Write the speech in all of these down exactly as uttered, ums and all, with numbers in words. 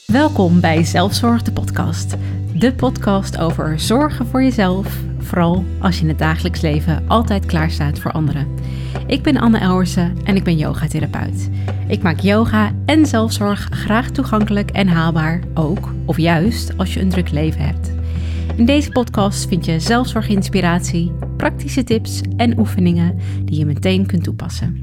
Welkom bij Zelfzorg, de podcast. De podcast over zorgen voor jezelf, vooral als je in het dagelijks leven altijd klaarstaat voor anderen. Ik ben Anne Elwersen en ik ben yogatherapeut. Ik maak yoga en zelfzorg graag toegankelijk en haalbaar, ook of juist als je een druk leven hebt. In deze podcast vind je zelfzorginspiratie, praktische tips en oefeningen die je meteen kunt toepassen.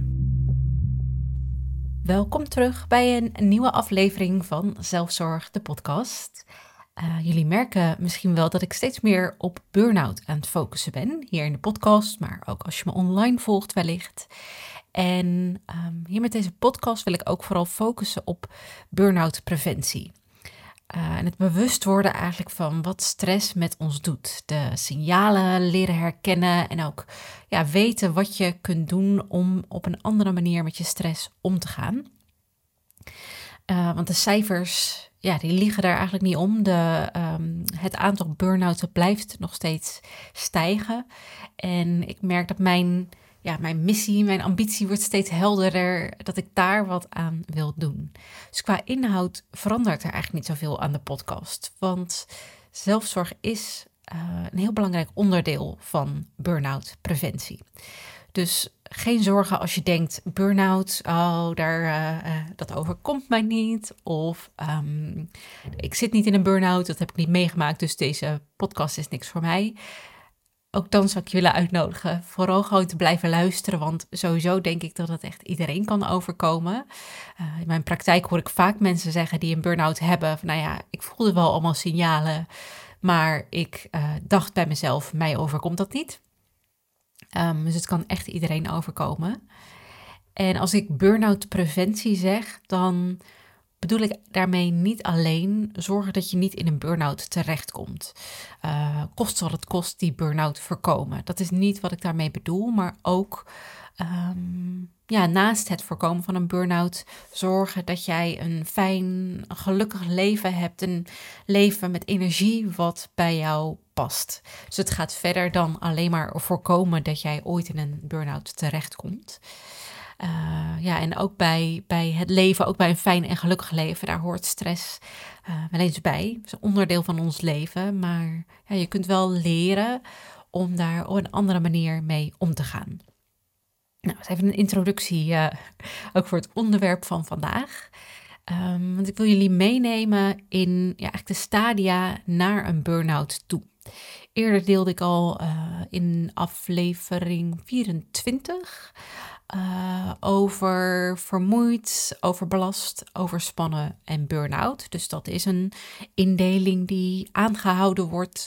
Welkom terug bij een nieuwe aflevering van Zelfzorg, de podcast. Uh, jullie merken misschien wel dat ik steeds meer op burn-out aan het focussen ben. Hier in de podcast, maar ook als je me online volgt wellicht. En um, hier met deze podcast wil ik ook vooral focussen op burn-out preventie. Uh, en het bewust worden eigenlijk van wat stress met ons doet. De signalen leren herkennen en ook ja, weten wat je kunt doen om op een andere manier met je stress om te gaan. Uh, want de cijfers, ja, die liegen daar eigenlijk niet om. De, um, het aantal burn-outs blijft nog steeds stijgen. En ik merk dat mijn, ja, mijn missie, mijn ambitie wordt steeds helderder, dat ik daar wat aan wil doen. Dus qua inhoud verandert er eigenlijk niet zoveel aan de podcast. Want zelfzorg is uh, een heel belangrijk onderdeel van burn-out preventie. Dus geen zorgen als je denkt, burn-out, oh, daar, uh, uh, dat overkomt mij niet. Of um, ik zit niet in een burn-out, dat heb ik niet meegemaakt, dus deze podcast is niks voor mij. Ook dan zou ik je willen uitnodigen, vooral gewoon te blijven luisteren, want sowieso denk ik dat het echt iedereen kan overkomen. Uh, in mijn praktijk hoor ik vaak mensen zeggen die een burn-out hebben, van nou ja, ik voelde wel allemaal signalen, maar ik uh, dacht bij mezelf, mij overkomt dat niet. Um, dus het kan echt iedereen overkomen. En als ik burn-out preventie zeg, dan bedoel ik daarmee niet alleen zorgen dat je niet in een burn-out terechtkomt. Uh, kost wat het kost die burn-out voorkomen. Dat is niet wat ik daarmee bedoel, maar ook um, ja, naast het voorkomen van een burn-out zorgen dat jij een fijn, een gelukkig leven hebt. Een leven met energie wat bij jou past. Dus het gaat verder dan alleen maar voorkomen dat jij ooit in een burn-out terechtkomt. Uh, ja, en ook bij, bij het leven, ook bij een fijn en gelukkig leven, daar hoort stress uh, wel eens bij. Het is een onderdeel van ons leven, maar ja, je kunt wel leren om daar op een andere manier mee om te gaan. Nou, dat is even een introductie uh, ook voor het onderwerp van vandaag. Um, want ik wil jullie meenemen in ja, eigenlijk de stadia naar een burn-out toe. Eerder deelde ik al uh, in aflevering vierentwintig uh, over vermoeid, overbelast, overspannen en burn-out. Dus dat is een indeling die aangehouden wordt.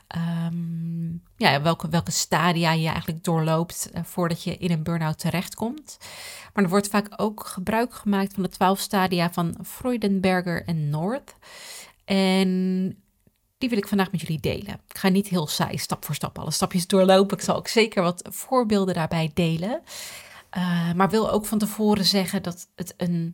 Um, ja, welke, welke stadia je eigenlijk doorloopt uh, voordat je in een burn-out terechtkomt. Maar er wordt vaak ook gebruik gemaakt van de twaalf stadia van Freudenberger en North. En die wil ik vandaag met jullie delen. Ik ga niet heel saai stap voor stap alle stapjes doorlopen. Ik zal ook zeker wat voorbeelden daarbij delen. Uh, maar wil ook van tevoren zeggen dat het een,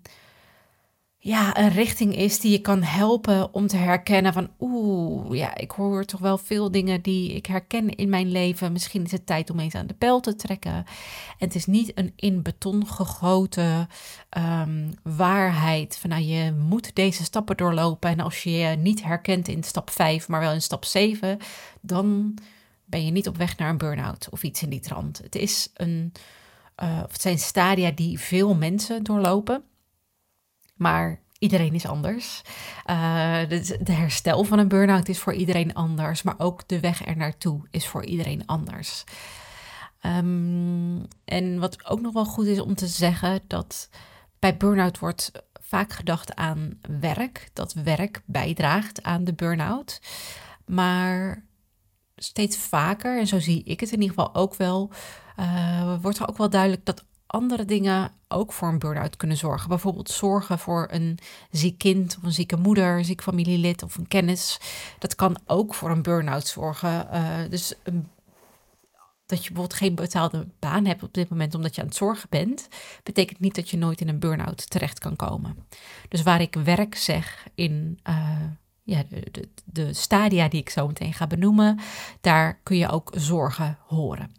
ja, een richting is die je kan helpen om te herkennen van oeh, ja, ik hoor toch wel veel dingen die ik herken in mijn leven. Misschien is het tijd om eens aan de bel te trekken. En het is niet een in beton gegoten um, waarheid van nou, je moet deze stappen doorlopen. En als je je niet herkent in stap vijf, maar wel in stap zeven, dan ben je niet op weg naar een burn-out of iets in die trant. Het is een, uh, of het zijn stadia die veel mensen doorlopen. Maar iedereen is anders. Uh, de, de herstel van een burn-out is voor iedereen anders. Maar ook de weg er naartoe is voor iedereen anders. Um, en wat ook nog wel goed is om te zeggen, dat bij burn-out wordt vaak gedacht aan werk. Dat werk bijdraagt aan de burn-out. Maar steeds vaker, en zo zie ik het in ieder geval ook wel, uh, wordt er ook wel duidelijk dat andere dingen ook voor een burn-out kunnen zorgen. Bijvoorbeeld zorgen voor een ziek kind of een zieke moeder, een ziek familielid of een kennis. Dat kan ook voor een burn-out zorgen. Uh, dus een, dat je bijvoorbeeld geen betaalde baan hebt op dit moment omdat je aan het zorgen bent, betekent niet dat je nooit in een burn-out terecht kan komen. Dus waar ik werk zeg in uh, ja, de, de, de stadia die ik zo meteen ga benoemen, daar kun je ook zorgen horen.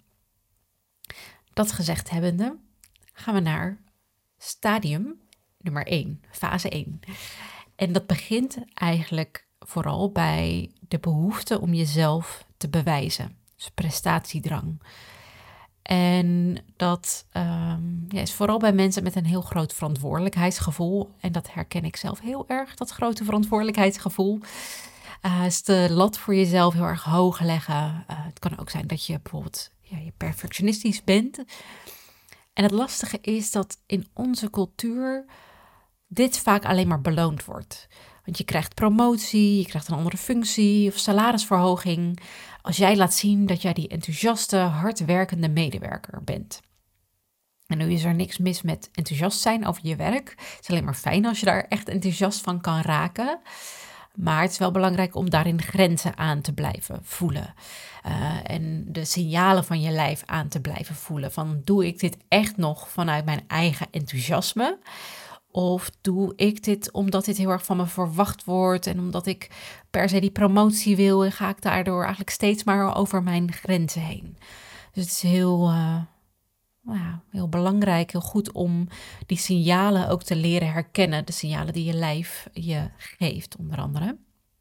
Dat gezegd hebbende, gaan we naar stadium nummer één, fase één. En dat begint eigenlijk vooral bij de behoefte om jezelf te bewijzen. Dus prestatiedrang. En dat um, ja, is vooral bij mensen met een heel groot verantwoordelijkheidsgevoel. En dat herken ik zelf heel erg, dat grote verantwoordelijkheidsgevoel. Uh, is de lat voor jezelf heel erg hoog leggen. Uh, het kan ook zijn dat je bijvoorbeeld ja, je perfectionistisch bent. En het lastige is dat in onze cultuur dit vaak alleen maar beloond wordt. Want je krijgt promotie, je krijgt een andere functie of salarisverhoging als jij laat zien dat jij die enthousiaste, hardwerkende medewerker bent. En nu is er niks mis met enthousiast zijn over je werk. Het is alleen maar fijn als je daar echt enthousiast van kan raken. Maar het is wel belangrijk om daarin grenzen aan te blijven voelen. Uh, en de signalen van je lijf aan te blijven voelen. Van doe ik dit echt nog vanuit mijn eigen enthousiasme? Of doe ik dit omdat dit heel erg van me verwacht wordt en omdat ik per se die promotie wil en ga ik daardoor eigenlijk steeds maar over mijn grenzen heen. Dus het is heel, uh, nou ja, heel belangrijk, heel goed om die signalen ook te leren herkennen. De signalen die je lijf je geeft, onder andere.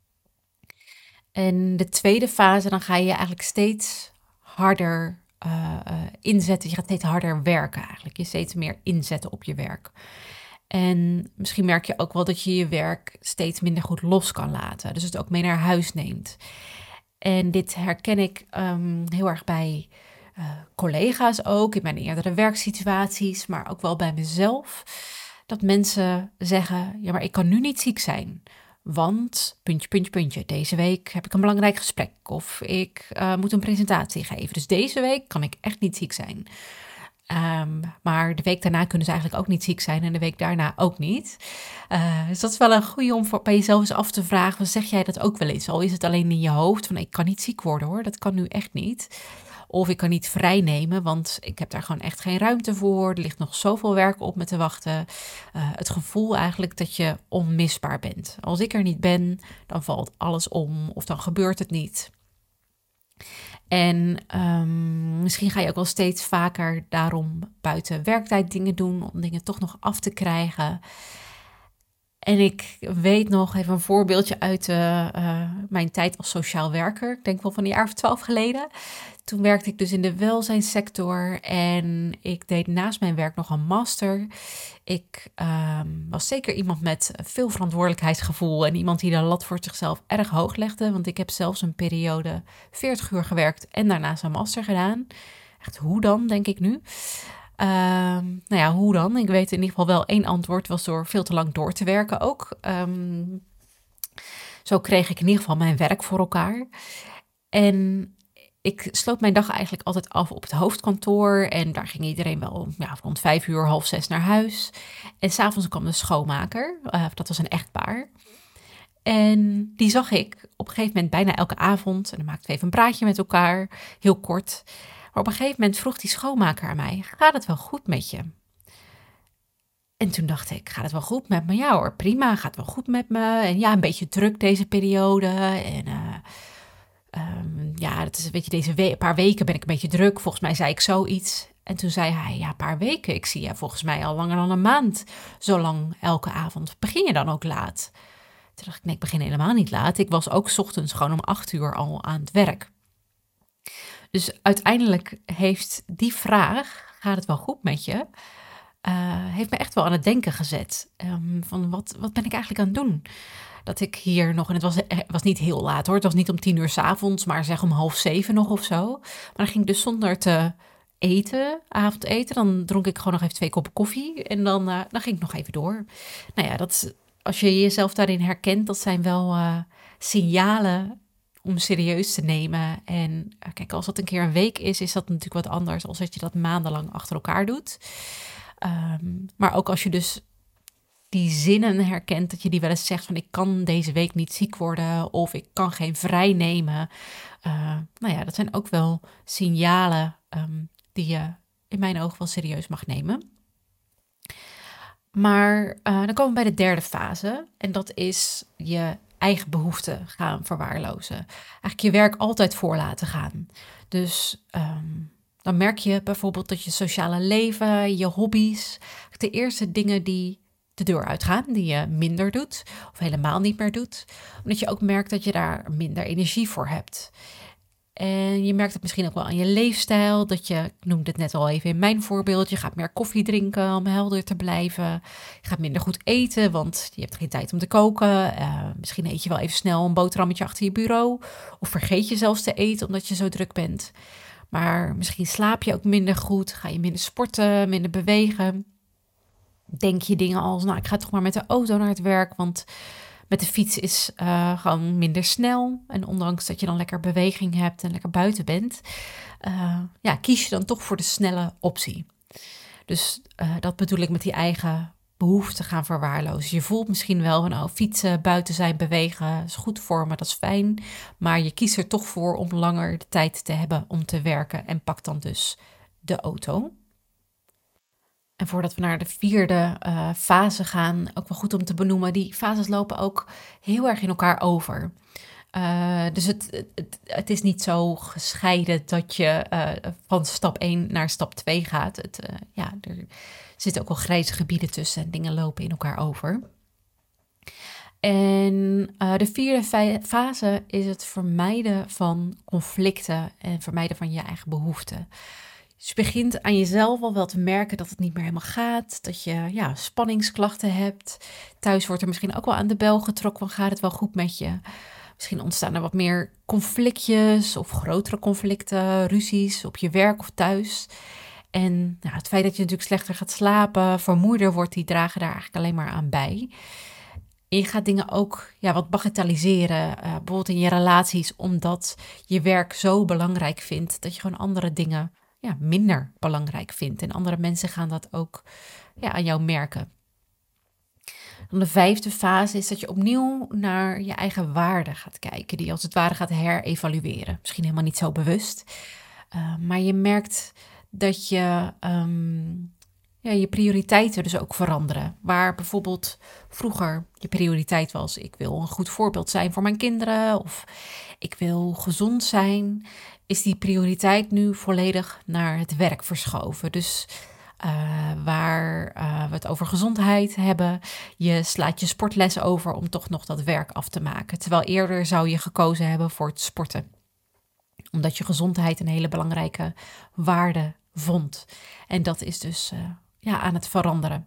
En de tweede fase, dan ga je eigenlijk steeds harder uh, uh, inzetten. Je gaat steeds harder werken eigenlijk. Je steeds meer inzetten op je werk. En misschien merk je ook wel dat je je werk steeds minder goed los kan laten. Dus het ook mee naar huis neemt. En dit herken ik um, heel erg bij uh, collega's ook, in mijn eerdere werksituaties, maar ook wel bij mezelf. Dat mensen zeggen, ja, maar ik kan nu niet ziek zijn. Want, puntje, puntje, puntje, deze week heb ik een belangrijk gesprek. Of ik uh, moet een presentatie geven. Dus deze week kan ik echt niet ziek zijn. Um, maar de week daarna kunnen ze eigenlijk ook niet ziek zijn en de week daarna ook niet. Uh, dus dat is wel een goede om voor, bij jezelf eens af te vragen. Zeg jij dat ook wel eens? Al is het alleen in je hoofd van ik kan niet ziek worden hoor, dat kan nu echt niet. Of ik kan niet vrij nemen, want ik heb daar gewoon echt geen ruimte voor. Er ligt nog zoveel werk op me te wachten. Uh, het gevoel eigenlijk dat je onmisbaar bent. Als ik er niet ben, dan valt alles om of dan gebeurt het niet. En um, misschien ga je ook wel steeds vaker daarom buiten werktijd dingen doen, om dingen toch nog af te krijgen. En ik weet nog even een voorbeeldje uit uh, uh, mijn tijd als sociaal werker. Ik denk wel van een jaar of twaalf geleden. Toen werkte ik dus in de welzijnssector en ik deed naast mijn werk nog een master. Ik uh, was zeker iemand met veel verantwoordelijkheidsgevoel en iemand die de lat voor zichzelf erg hoog legde. Want ik heb zelfs een periode veertig uur gewerkt en daarnaast een master gedaan. Echt, hoe dan, denk ik nu? Uh, nou ja, hoe dan? Ik weet in ieder geval wel één antwoord was door veel te lang door te werken ook. Um, zo kreeg ik in ieder geval mijn werk voor elkaar. En ik sloot mijn dag eigenlijk altijd af op het hoofdkantoor. En daar ging iedereen wel ja, rond vijf uur, half zes naar huis. En s'avonds kwam de schoonmaker. Uh, dat was een echtpaar. En die zag ik op een gegeven moment bijna elke avond. En dan maakten we even een praatje met elkaar, heel kort. Maar op een gegeven moment vroeg die schoonmaker aan mij, gaat het wel goed met je? En toen dacht ik, gaat het wel goed met me? Ja hoor, prima, gaat wel goed met me. En ja, een beetje druk deze periode. En uh, um, ja, dat is, weet je, deze we- paar weken ben ik een beetje druk. Volgens mij zei ik zoiets. En toen zei hij, ja, een paar weken. Ik zie je volgens mij al langer dan een maand. Zo lang elke avond. Begin je dan ook laat? Toen dacht ik, nee, ik begin helemaal niet laat. Ik was ook 's ochtends gewoon om acht uur al aan het werk. Dus uiteindelijk heeft die vraag, gaat het wel goed met je, uh, heeft me echt wel aan het denken gezet. Um, van wat, wat ben ik eigenlijk aan het doen? Dat ik hier nog, en het was, het was niet heel laat hoor, het was niet om tien uur 's avonds, maar zeg om half zeven nog of zo. Maar dan ging ik dus zonder te eten, avondeten, dan dronk ik gewoon nog even twee koppen koffie en dan, uh, dan ging ik nog even door. Nou ja, dat is, als je jezelf daarin herkent, dat zijn wel uh, signalen om serieus te nemen. En kijk, als dat een keer een week is, is dat natuurlijk wat anders als dat je dat maandenlang achter elkaar doet. Um, maar ook als je dus die zinnen herkent, dat je die wel eens zegt van ik kan deze week niet ziek worden of ik kan geen vrij nemen. Uh, nou ja, dat zijn ook wel signalen um, die je in mijn ogen wel serieus mag nemen. Maar uh, dan komen we bij de derde fase en dat is je eigen behoeften gaan verwaarlozen. Eigenlijk je werk altijd voor laten gaan. Dus um, dan merk je bijvoorbeeld dat je sociale leven, je hobby's, de eerste dingen die de deur uitgaan, die je minder doet of helemaal niet meer doet. Omdat je ook merkt dat je daar minder energie voor hebt. En je merkt het misschien ook wel aan je leefstijl. Dat je, ik noemde het net al even in mijn voorbeeld, je gaat meer koffie drinken om helder te blijven. Je gaat minder goed eten, want je hebt geen tijd om te koken. Uh, misschien eet je wel even snel een boterhammetje achter je bureau. Of vergeet je zelfs te eten omdat je zo druk bent. Maar misschien slaap je ook minder goed. Ga je minder sporten, minder bewegen. Denk je dingen als, nou ik ga toch maar met de auto naar het werk, want met de fiets is uh, gewoon minder snel. En ondanks dat je dan lekker beweging hebt en lekker buiten bent, uh, ja, kies je dan toch voor de snelle optie. Dus uh, dat bedoel ik met die eigen behoefte gaan verwaarlozen. Je voelt misschien wel van, oh, fietsen, buiten zijn, bewegen is goed voor me, dat is fijn. Maar je kiest er toch voor om langer de tijd te hebben om te werken en pakt dan dus de auto. En voordat we naar de vierde uh, fase gaan, ook wel goed om te benoemen, die fases lopen ook heel erg in elkaar over. Uh, dus het, het, het is niet zo gescheiden dat je uh, van stap één naar stap twee gaat. Het, uh, ja, er zitten ook wel grijze gebieden tussen en dingen lopen in elkaar over. En uh, de vierde fase is het vermijden van conflicten en vermijden van je eigen behoeften. Dus je begint aan jezelf al wel te merken dat het niet meer helemaal gaat. Dat je ja, spanningsklachten hebt. Thuis wordt er misschien ook wel aan de bel getrokken van gaat het wel goed met je. Misschien ontstaan er wat meer conflictjes of grotere conflicten, ruzies op je werk of thuis. En nou, het feit dat je natuurlijk slechter gaat slapen, vermoeider wordt, die dragen daar eigenlijk alleen maar aan bij. En je gaat dingen ook ja, wat bagatelliseren, uh, bijvoorbeeld in je relaties, omdat je werk zo belangrijk vindt dat je gewoon andere dingen ja, minder belangrijk vindt. En andere mensen gaan dat ook ja, aan jou merken. Dan de vijfde fase is dat je opnieuw naar je eigen waarde gaat kijken, die als het ware gaat herevalueren. Misschien helemaal niet zo bewust, uh, maar je merkt dat je um, ja, je prioriteiten dus ook veranderen. Waar bijvoorbeeld vroeger je prioriteit was, ik wil een goed voorbeeld zijn voor mijn kinderen of ik wil gezond zijn, is die prioriteit nu volledig naar het werk verschoven. Dus uh, waar uh, we het over gezondheid hebben, je slaat je sportles over om toch nog dat werk af te maken. Terwijl eerder zou je gekozen hebben voor het sporten. Omdat je gezondheid een hele belangrijke waarde vond. En dat is dus uh, ja, aan het veranderen.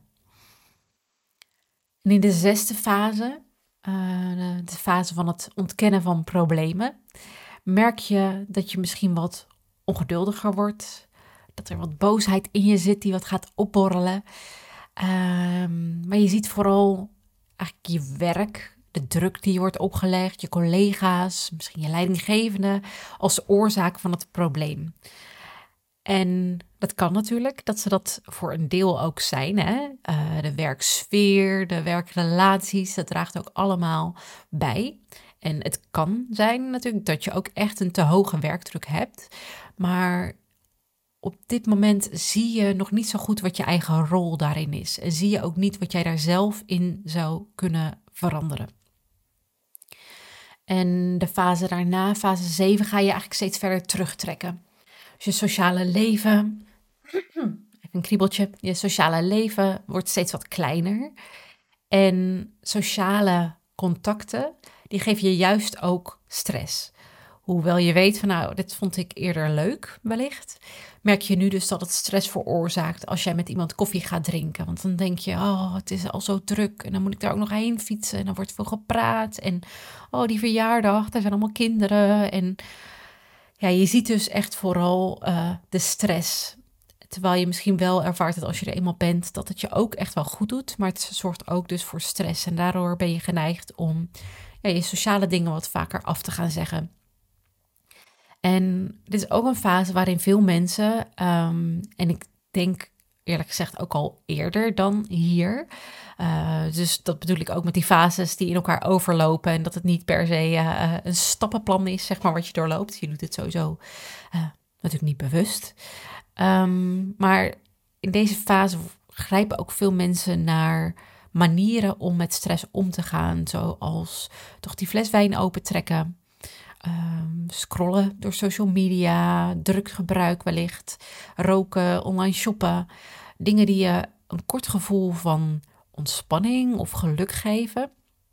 En in de zesde fase, uh, de, de fase van het ontkennen van problemen, merk je dat je misschien wat ongeduldiger wordt. Dat er wat boosheid in je zit die wat gaat opborrelen. Um, maar je ziet vooral eigenlijk je werk, de druk die je wordt opgelegd, je collega's, misschien je leidinggevende, als oorzaak van het probleem. En dat kan natuurlijk, dat ze dat voor een deel ook zijn. Hè? Uh, de werksfeer, de werkrelaties, dat draagt ook allemaal bij. En het kan zijn natuurlijk dat je ook echt een te hoge werkdruk hebt. Maar op dit moment zie je nog niet zo goed wat je eigen rol daarin is. En zie je ook niet wat jij daar zelf in zou kunnen veranderen. En de fase daarna, fase zeven, ga je eigenlijk steeds verder terugtrekken. Dus je sociale leven, even een kriebeltje, je sociale leven wordt steeds wat kleiner. En sociale contacten, die geven je juist ook stress. Hoewel je weet van nou, dit vond ik eerder leuk wellicht, merk je nu dus dat het stress veroorzaakt als jij met iemand koffie gaat drinken. Want dan denk je, oh, het is al zo druk en dan moet ik daar ook nog heen fietsen en dan wordt veel gepraat. En oh, die verjaardag, daar zijn allemaal kinderen. En ja, je ziet dus echt vooral uh, de stress. Terwijl je misschien wel ervaart dat als je er eenmaal bent, dat het je ook echt wel goed doet. Maar het zorgt ook dus voor stress. En daardoor ben je geneigd om ja, je sociale dingen wat vaker af te gaan zeggen. En dit is ook een fase waarin veel mensen, um, en ik denk eerlijk gezegd ook al eerder dan hier. Uh, dus dat bedoel ik ook met die fases die in elkaar overlopen. En dat het niet per se uh, een stappenplan is, zeg maar, wat je doorloopt. Je doet het sowieso uh, natuurlijk niet bewust. Um, maar in deze fase grijpen ook veel mensen naar manieren om met stress om te gaan. Zoals toch die fles wijn opentrekken. Um, scrollen door social media, druggebruik wellicht, roken, online shoppen. Dingen die je een kort gevoel van ontspanning of geluk geven.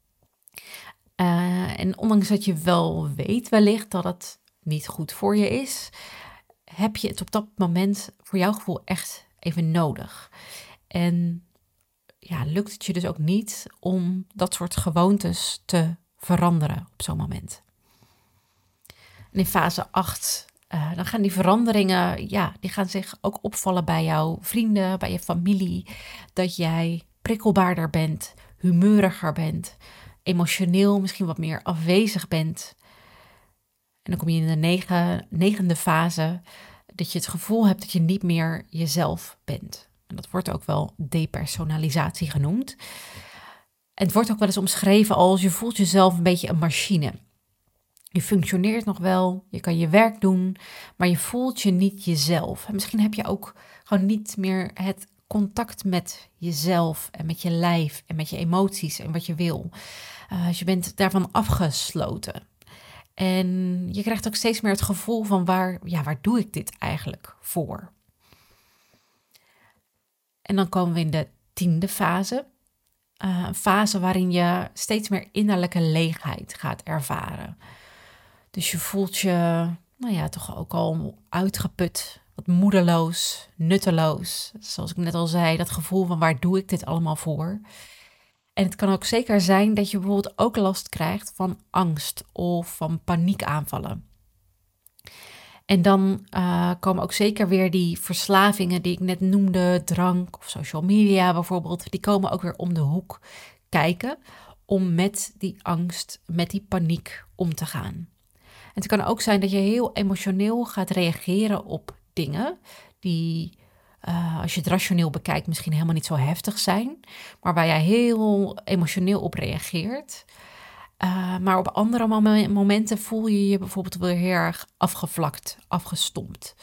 Uh, en ondanks dat je wel weet wellicht dat het niet goed voor je is, heb je het op dat moment voor jouw gevoel echt even nodig. En ja, lukt het je dus ook niet om dat soort gewoontes te veranderen op zo'n moment. En in fase acht, uh, dan gaan die veranderingen, ja, die gaan zich ook opvallen bij jouw vrienden, bij je familie. Dat jij prikkelbaarder bent, humeuriger bent, emotioneel misschien wat meer afwezig bent. En dan kom je in de negen, negende fase, dat je het gevoel hebt dat je niet meer jezelf bent. En dat wordt ook wel depersonalisatie genoemd. En het wordt ook wel eens omschreven als je voelt jezelf een beetje een machine. Je functioneert nog wel, je kan je werk doen, maar je voelt je niet jezelf. En misschien heb je ook gewoon niet meer het contact met jezelf en met je lijf en met je emoties en wat je wil. Uh, je bent daarvan afgesloten. En je krijgt ook steeds meer het gevoel van waar, ja, waar doe ik dit eigenlijk voor? En dan komen we in de tiende fase. Uh, een fase waarin je steeds meer innerlijke leegheid gaat ervaren. Dus je voelt je, nou ja, toch ook al uitgeput, wat moedeloos, nutteloos. Zoals ik net al zei, dat gevoel van waar doe ik dit allemaal voor? En het kan ook zeker zijn dat je bijvoorbeeld ook last krijgt van angst of van paniekaanvallen. En dan uh, komen ook zeker weer die verslavingen die ik net noemde, drank of social media bijvoorbeeld, die komen ook weer om de hoek kijken om met die angst, met die paniek om te gaan. En het kan ook zijn dat je heel emotioneel gaat reageren op dingen die, uh, als je het rationeel bekijkt, misschien helemaal niet zo heftig zijn, maar waar jij heel emotioneel op reageert. Uh, maar op andere mom- momenten voel je je bijvoorbeeld weer heel erg afgevlakt, afgestompt.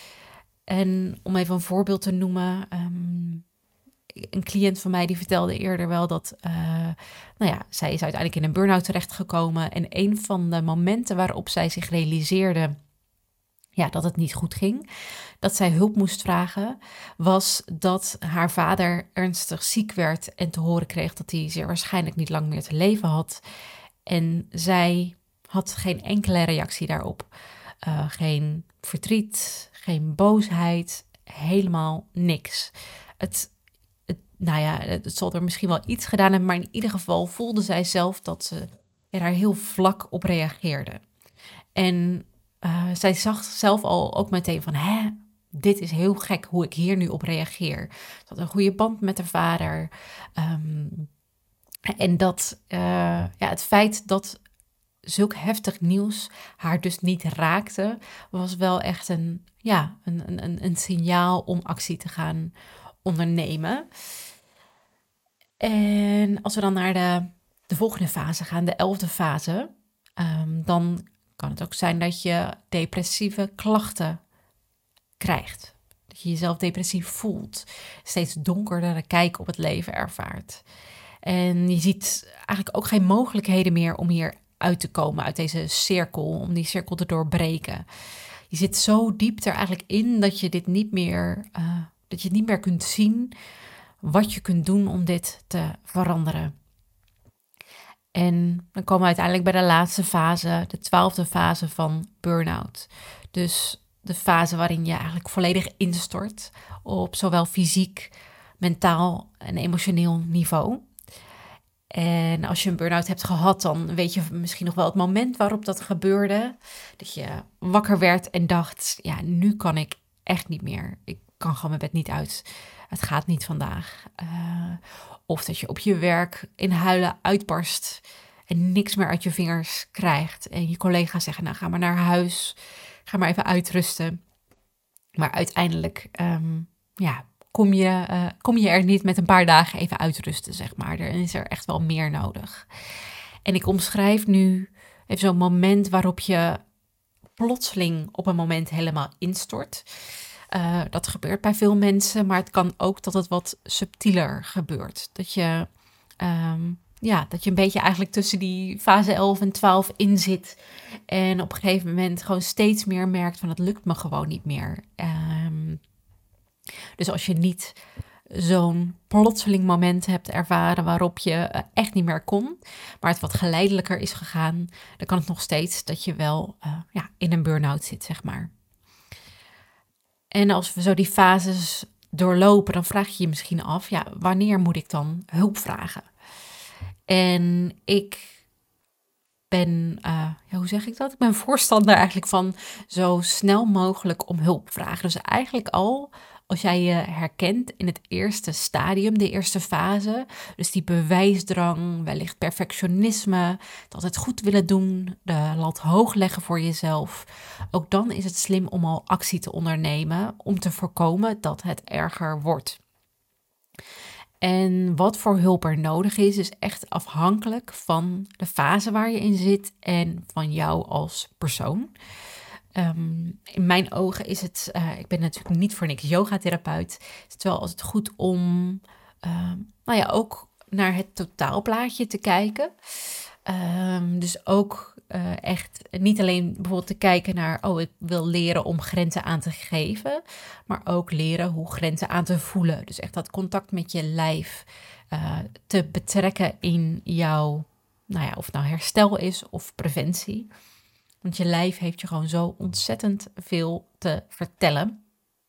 En om even een voorbeeld te noemen, um, een cliënt van mij die vertelde eerder wel dat, uh, nou ja, zij is uiteindelijk in een burn-out terechtgekomen. En een van de momenten waarop zij zich realiseerde, ja, dat het niet goed ging, dat zij hulp moest vragen, was dat haar vader ernstig ziek werd en te horen kreeg dat hij zeer waarschijnlijk niet lang meer te leven had. En zij had geen enkele reactie daarop. Uh, geen verdriet, geen boosheid, helemaal niks. Het, het, nou ja, het zal er misschien wel iets gedaan hebben, maar in ieder geval voelde zij zelf dat ze er daar heel vlak op reageerde. En uh, zij zag zelf al ook meteen van, hè, dit is heel gek hoe ik hier nu op reageer. Ze had een goede band met haar vader. Um, En dat uh, ja, het feit dat zulk heftig nieuws haar dus niet raakte, was wel echt een, ja, een, een, een signaal om actie te gaan ondernemen. En als we dan naar de, de volgende fase gaan, de elfde fase, um, dan kan het ook zijn dat je depressieve klachten krijgt. Dat je jezelf depressief voelt, steeds donkerdere kijk op het leven ervaart. En je ziet eigenlijk ook geen mogelijkheden meer om hier uit te komen, uit deze cirkel, om die cirkel te doorbreken. Je zit zo diep er eigenlijk in dat je dit niet meer, uh, dat je het niet meer kunt zien wat je kunt doen om dit te veranderen. En dan komen we uiteindelijk bij de laatste fase, de twaalfde fase van burn-out. Dus de fase waarin je eigenlijk volledig instort op zowel fysiek, mentaal en emotioneel niveau. En als je een burn-out hebt gehad, dan weet je misschien nog wel het moment waarop dat gebeurde. Dat je wakker werd en dacht, ja, nu kan ik echt niet meer. Ik kan gewoon mijn bed niet uit. Het gaat niet vandaag. Uh, of dat je op je werk in huilen uitbarst en niks meer uit je vingers krijgt. En je collega's zeggen, nou ga maar naar huis. Ga maar even uitrusten. Maar uiteindelijk, um, ja... Kom je, uh, kom je er niet met een paar dagen even uitrusten, zeg maar. Er is er echt wel meer nodig. En ik omschrijf nu even zo'n moment waarop je plotseling op een moment helemaal instort. Uh, dat gebeurt bij veel mensen, maar het kan ook dat het wat subtieler gebeurt. Dat je, um, ja, dat je een beetje eigenlijk tussen die fase elf en twaalf in zit. En op een gegeven moment gewoon steeds meer merkt van het lukt me gewoon niet meer. Um, Dus als je niet zo'n plotseling moment hebt ervaren waarop je eh, echt niet meer kon, maar het wat geleidelijker is gegaan, dan kan het nog steeds dat je wel uh, ja, in een burn-out zit, zeg maar. En als we zo die fases doorlopen, dan vraag je je misschien af, ja, wanneer moet ik dan hulp vragen? En ik ben, uh, ja, hoe zeg ik dat? Ik ben voorstander eigenlijk van zo snel mogelijk om hulp vragen. Dus eigenlijk al als jij je herkent in het eerste stadium, de eerste fase, dus die bewijsdrang, wellicht perfectionisme, dat het goed willen doen, de lat hoog leggen voor jezelf, ook dan is het slim om al actie te ondernemen om te voorkomen dat het erger wordt. En wat voor hulp er nodig is, is echt afhankelijk van de fase waar je in zit en van jou als persoon. Um, in mijn ogen is het, uh, ik ben natuurlijk niet voor niks yogatherapeut, is het wel altijd goed om, uh, nou ja, ook naar het totaalplaatje te kijken. Um, dus ook uh, echt niet alleen bijvoorbeeld te kijken naar, oh, ik wil leren om grenzen aan te geven, maar ook leren hoe grenzen aan te voelen. Dus echt dat contact met je lijf uh, te betrekken in jouw, nou ja, of het nou herstel is of preventie. Want je lijf heeft je gewoon zo ontzettend veel te vertellen.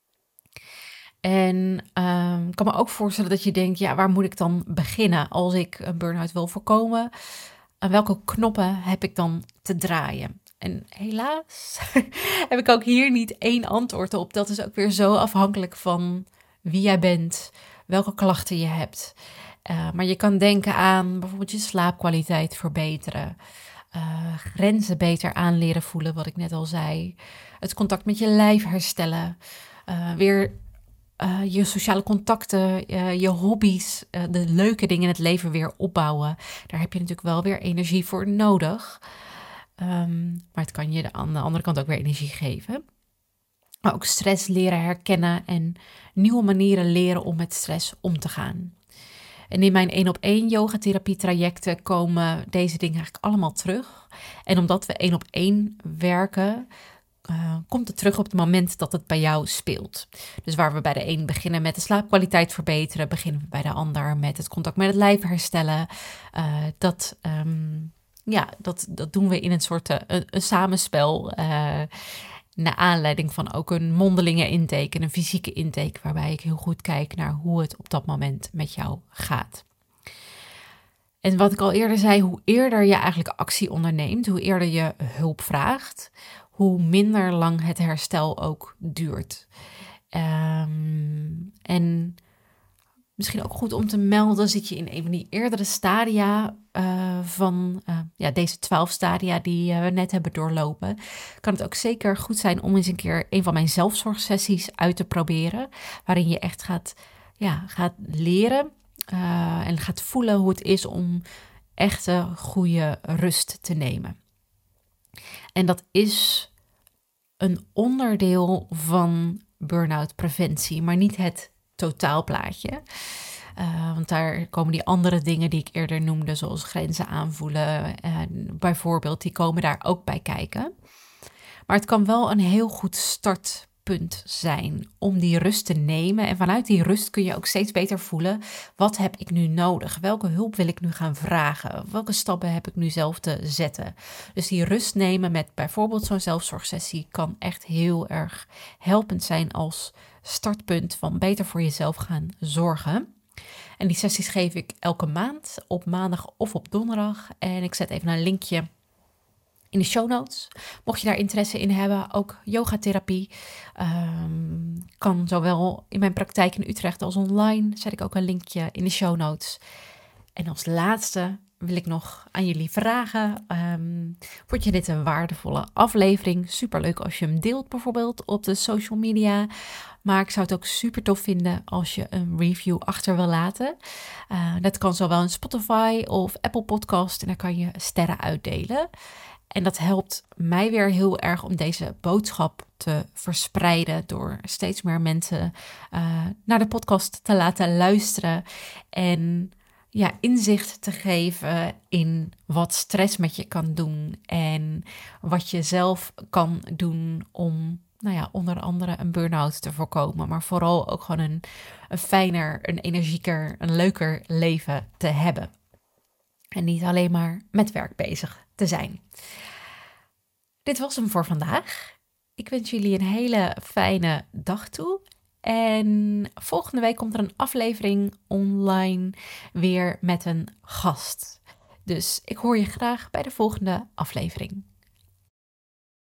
En uh, ik kan me ook voorstellen dat je denkt, ja, waar moet ik dan beginnen als ik een burn-out wil voorkomen? Aan welke knoppen heb ik dan te draaien? En helaas heb ik ook hier niet één antwoord op. Dat is ook weer zo afhankelijk van wie jij bent, welke klachten je hebt. Uh, maar je kan denken aan bijvoorbeeld je slaapkwaliteit verbeteren. Uh, grenzen beter aan leren voelen, wat ik net al zei. Het contact met je lijf herstellen. Uh, weer uh, je sociale contacten, uh, je hobby's, uh, de leuke dingen in het leven weer opbouwen. Daar heb je natuurlijk wel weer energie voor nodig. Um, maar het kan je aan de andere kant ook weer energie geven. Maar ook stress leren herkennen en nieuwe manieren leren om met stress om te gaan. En in mijn één op één yogatherapie trajecten komen deze dingen eigenlijk allemaal terug. En omdat we één op één werken, uh, komt het terug op het moment dat het bij jou speelt. Dus waar we bij de een beginnen met de slaapkwaliteit verbeteren, beginnen we bij de ander met het contact met het lijf herstellen. Uh, dat, um, ja, dat, dat doen we in een soort uh, een, een samenspel. Uh, Naar aanleiding van ook een mondelinge intake en een fysieke intake, waarbij ik heel goed kijk naar hoe het op dat moment met jou gaat. En wat ik al eerder zei, hoe eerder je eigenlijk actie onderneemt, hoe eerder je hulp vraagt, hoe minder lang het herstel ook duurt. Um, en misschien ook goed om te melden, zit je in een van die eerdere stadia uh, van uh, ja, deze twaalf stadia die uh, we net hebben doorlopen, kan het ook zeker goed zijn om eens een keer een van mijn zelfzorgsessies uit te proberen, waarin je echt gaat, ja, gaat leren uh, en gaat voelen hoe het is om echte goede rust te nemen. En dat is een onderdeel van burn-out preventie, maar niet het totaalplaatje. Uh, want daar komen die andere dingen die ik eerder noemde, zoals grenzen aanvoelen, uh, bijvoorbeeld, die komen daar ook bij kijken. Maar het kan wel een heel goed startpunt zijn om die rust te nemen. En vanuit die rust kun je ook steeds beter voelen, wat heb ik nu nodig? Welke hulp wil ik nu gaan vragen? Welke stappen heb ik nu zelf te zetten? Dus die rust nemen met bijvoorbeeld zo'n zelfzorgsessie kan echt heel erg helpend zijn als startpunt van beter voor jezelf gaan zorgen. En die sessies geef ik elke maand op maandag of op donderdag. En ik zet even een linkje in de show notes. Mocht je daar interesse in hebben, ook yogatherapie. Um, kan zowel in mijn praktijk in Utrecht als online. Zet ik ook een linkje in de show notes. En als laatste wil ik nog aan jullie vragen. Um, vond je dit een waardevolle aflevering? Superleuk als je hem deelt bijvoorbeeld op de social media. Maar ik zou het ook super tof vinden als je een review achter wil laten. Uh, dat kan zowel in Spotify of Apple Podcast en daar kan je sterren uitdelen. En dat helpt mij weer heel erg om deze boodschap te verspreiden door steeds meer mensen uh, naar de podcast te laten luisteren en ja, inzicht te geven in wat stress met je kan doen en wat je zelf kan doen om nou ja, onder andere een burn-out te voorkomen, maar vooral ook gewoon een, een fijner, een energieker, een leuker leven te hebben. En niet alleen maar met werk bezig te zijn. Dit was hem voor vandaag. Ik wens jullie een hele fijne dag toe. En volgende week komt er een aflevering online weer met een gast. Dus ik hoor je graag bij de volgende aflevering.